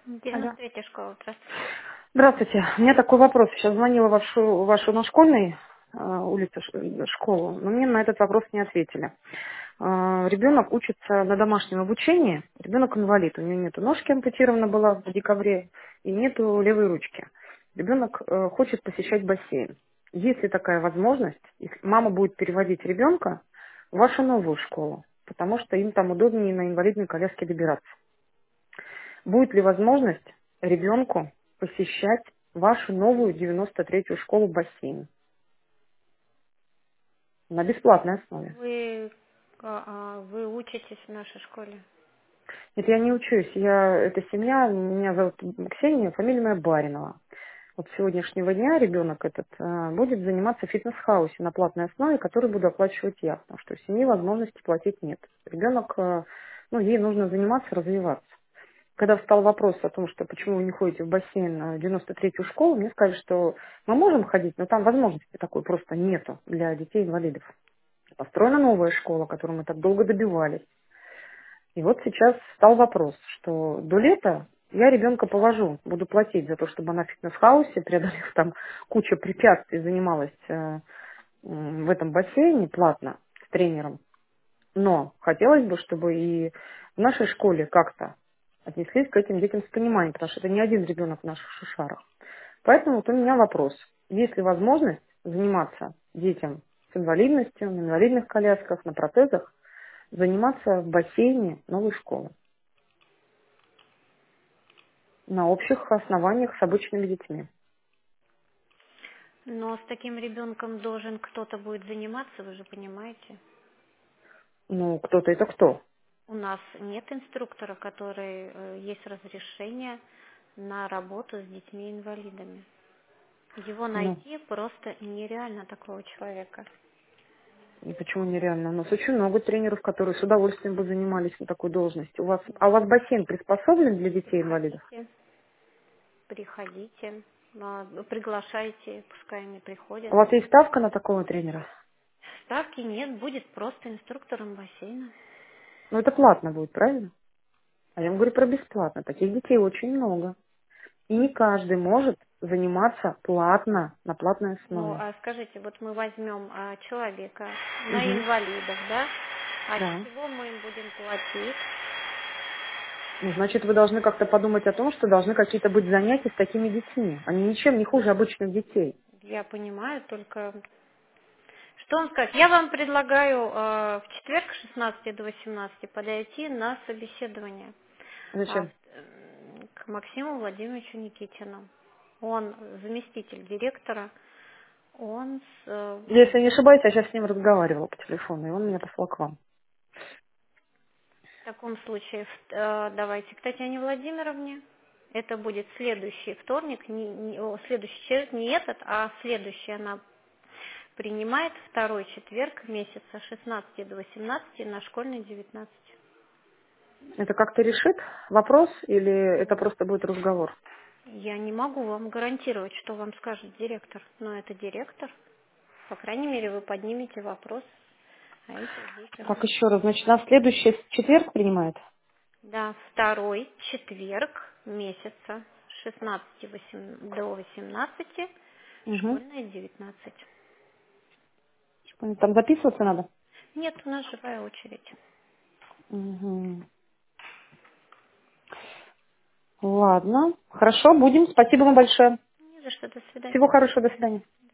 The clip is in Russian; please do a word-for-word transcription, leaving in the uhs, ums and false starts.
Алло. девяносто третья школа, здравствуйте. Здравствуйте. У меня такой вопрос. Сейчас звонила в вашу, вашу на школьной э, улице ш- э, школу, но мне на этот вопрос не ответили. Э, ребенок учится на домашнем обучении. Ребенок инвалид. У него нету ножки, ампутирована была в декабре, и нету левой ручки. Ребенок э, хочет посещать бассейн. Есть ли такая возможность, если мама будет переводить ребенка в вашу новую школу, потому что им там удобнее на инвалидной коляске добираться? Будет ли возможность ребенку посещать вашу новую девяносто третью школу бассейн на бесплатной основе? Вы, а, а, вы учитесь в нашей школе? Нет, я не учусь, я, это семья, меня зовут Ксения, фамилия моя Баринова. Вот с сегодняшнего дня ребенок этот э, будет заниматься в фитнес-хаусе на платной основе, который буду оплачивать я, потому что у семьи возможности платить нет. Ребенок, э, ну, ей нужно заниматься, развиваться. Когда встал вопрос о том, что почему вы не ходите в бассейн на девяносто третью школу, мне сказали, что мы можем ходить, но там возможности такой просто нету для детей-инвалидов. Построена новая школа, которую мы так долго добивались. И вот сейчас стал вопрос, что до лета я ребенка повожу, буду платить за то, чтобы она в фитнес-хаусе, преодолев там кучу препятствий, занималась э, м, в этом бассейне платно с тренером. Но хотелось бы, чтобы и в нашей школе как-то отнеслись к этим детям с пониманием, потому что это не один ребенок в наших шушарах. Поэтому вот у меня вопрос. Есть ли возможность заниматься детям с инвалидностью, на инвалидных колясках, на протезах, заниматься в бассейне новой школы на общих основаниях с обычными детьми? Но с таким ребенком должен кто-то будет заниматься, вы же понимаете. Ну, кто-то это кто? У нас нет инструктора, который э, есть разрешение на работу с детьми-инвалидами. Его Ну, найти просто нереально, такого человека. и почему нереально? У нас очень много тренеров, которые с удовольствием бы занимались на такой должности. У вас, а у вас бассейн приспособлен для детей-инвалидов? Приходите, приходите, а, приглашайте, пускай они У приходят. вас есть ставка на такого тренера? Ставки нет, будет просто инструктором бассейна. Ну, это платно будет, правильно? А я вам говорю про бесплатно. Таких детей очень много. И не каждый может заниматься платно, на платной Ну, основе. а скажите, вот мы возьмем а, человека на Угу. инвалидов, да? А с Да. чего мы им будем платить? Ну, значит, вы должны как-то подумать о том, что должны какие-то быть занятия с такими детьми. Они ничем не хуже обычных детей. Я понимаю, только что вам сказать? Я вам предлагаю э, в четверг с шестнадцати до восемнадцати подойти на собеседование а, в- Зачем? м, к Максиму Владимировичу Никитину. Он заместитель директора. Он с, э, Если не ошибаюсь, я сейчас с ним разговаривала по телефону, и он меня послал к вам. в таком случае в- э, давайте к Татьяне Владимировне. Это будет следующий вторник, не, не- о, следующий четверг, не этот, а следующий она принимает второй четверг месяца с шестнадцати до восемнадцати на школьной девятнадцать. Это как-то решит вопрос или это просто будет разговор? Я не могу вам гарантировать, что вам скажет директор, но это директор. По крайней мере, вы поднимете вопрос о этих детях. Так, еще раз. Значит, на следующий четверг принимает? Да, второй четверг месяца с шестнадцати восем- до восемнадцати, Угу. школьная девятнадцать. Там записываться надо? Нет, у нас живая очередь. Угу. Ладно. Хорошо, будем. Спасибо вам большое. Не за что, до свидания. Всего хорошего. До свидания.